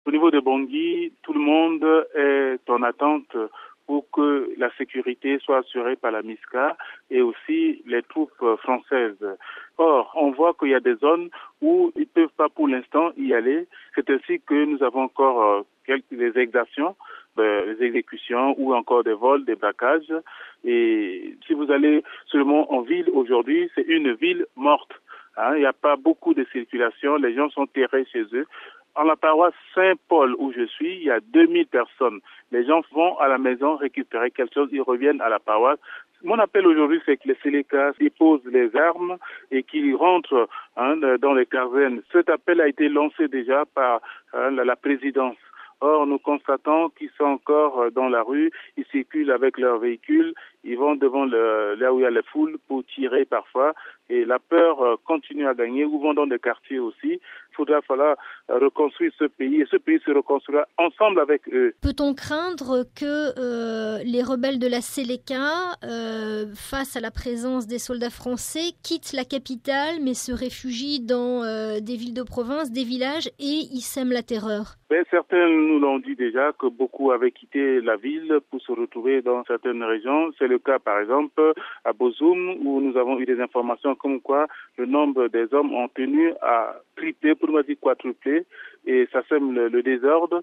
Au niveau de Bangui, tout le monde est en attente pour que la sécurité soit assurée par la MISCA et aussi les troupes françaises. Or, on voit qu'il y a des zones où ils ne peuvent pas pour l'instant y aller. C'est ainsi que nous avons encore des exactions, des exécutions ou encore des vols, des braquages. Et si vous allez seulement en ville aujourd'hui, c'est une ville morte. Il n'y a pas beaucoup de circulation, les gens sont terrés chez eux. En la paroisse Saint-Paul où je suis, il y a 2000 personnes. Les gens vont à la maison récupérer quelque chose, ils reviennent à la paroisse. Mon appel aujourd'hui, c'est que les Sélékas déposent les armes et qu'ils rentrent dans les casernes. Cet appel a été lancé déjà par la présidence. Or, nous constatons qu'ils sont encore dans la rue, ils circulent avec leurs véhicules, ils vont devant là où il y a les foules pour tirer parfois, et la peur continue à gagner, ou vont dans des quartiers aussi. Il falloir reconstruire ce pays, et ce pays se reconstruira ensemble avec eux. Peut-on craindre que les rebelles de la Séléka, face à la présence des soldats français, quittent la capitale, mais se réfugient dans des villes de province, des villages, et y sèment la terreur? Certains nous l'ont dit déjà que beaucoup avaient quitté la ville pour se retrouver dans certaines régions. C'est le cas, par exemple, à Bozoum, où nous avons eu des informations comme quoi le nombre des hommes ont tenu à tripler, pour ne pas dire quadrupler, et ça sème le désordre.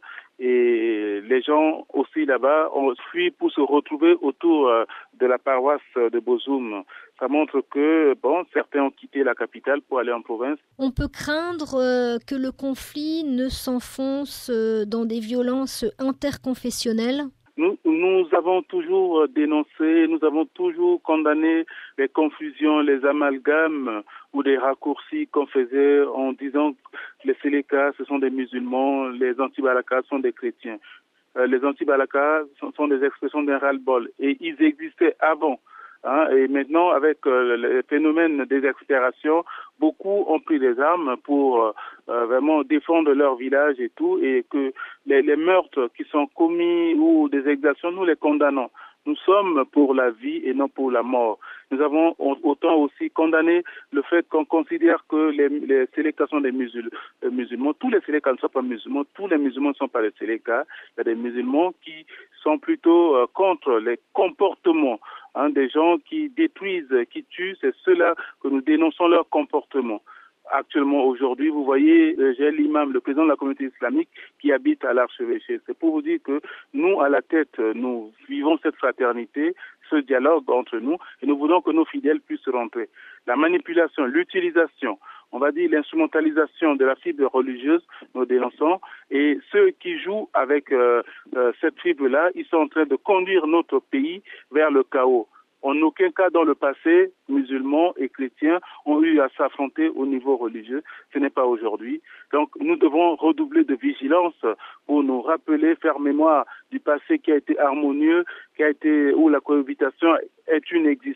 Et les gens aussi là-bas ont fui pour se retrouver autour de la paroisse de Bozoum. Ça montre que, certains ont quitté la capitale pour aller en province. On peut craindre que le conflit ne s'enfonce dans des violences interconfessionnelles? Nous avons toujours dénoncé, nous avons toujours condamné les confusions, les amalgames ou des raccourcis qu'on faisait en disant que les Sélékas, ce sont des musulmans, les anti-Balaka sont des chrétiens. Les anti-Balaka sont des expressions d'un ras-le-bol et ils existaient avant. Et maintenant, avec le phénomène des exaspérations, beaucoup ont pris des armes pour vraiment défendre leur village et tout, et que les meurtres qui sont commis ou des exactions, nous les condamnons. Nous sommes pour la vie et non pour la mort. Nous avons autant aussi condamné le fait qu'on considère que les Sélékas sont des musulmans. Tous les Sélékas ne sont pas musulmans, tous les musulmans ne sont pas des Sélékas. Il y a des musulmans qui sont plutôt contre les comportements des gens qui détruisent, qui tuent. C'est ceux-là que nous dénonçons leur comportement. Actuellement, aujourd'hui, vous voyez, j'ai l'imam, le président de la communauté islamique, qui habite à l'archevêché. C'est pour vous dire que nous, à la tête, nous vivons cette fraternité, ce dialogue entre nous, et nous voulons que nos fidèles puissent rentrer. La manipulation, l'utilisation, on va dire l'instrumentalisation de la fibre religieuse, nous dénonçons, et ceux qui jouent avec cette fibre-là, ils sont en train de conduire notre pays vers le chaos. En aucun cas dans le passé, musulmans et chrétiens ont eu à s'affronter au niveau religieux. Ce n'est pas aujourd'hui. Donc nous devons redoubler de vigilance pour nous rappeler, faire mémoire du passé qui a été harmonieux, où la cohabitation est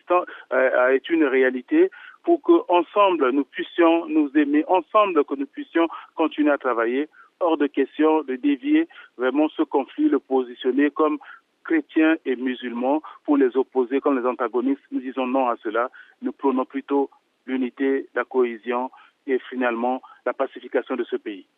une réalité, pour qu'ensemble nous puissions nous aimer, ensemble que nous puissions continuer à travailler. Hors de question de dévier vraiment ce conflit, le positionner comme chrétiens et musulmans pour les opposer comme les antagonistes. Nous disons non à cela. Nous prônons plutôt l'unité, la cohésion et finalement la pacification de ce pays.